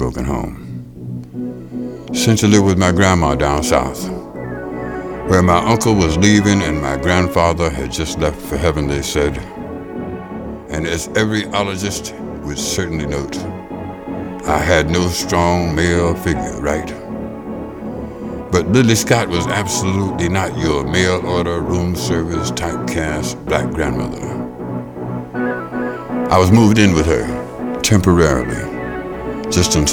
broken home. Sent to live with my grandma down south, where my uncle was leaving and my grandfather had just left for heaven, they said. And as every ologist would certainly note, I had no strong male figure, right? But Lily Scott was absolutely not your mail order, room service, typecast black grandmother. I was moved in with her temporarily, just until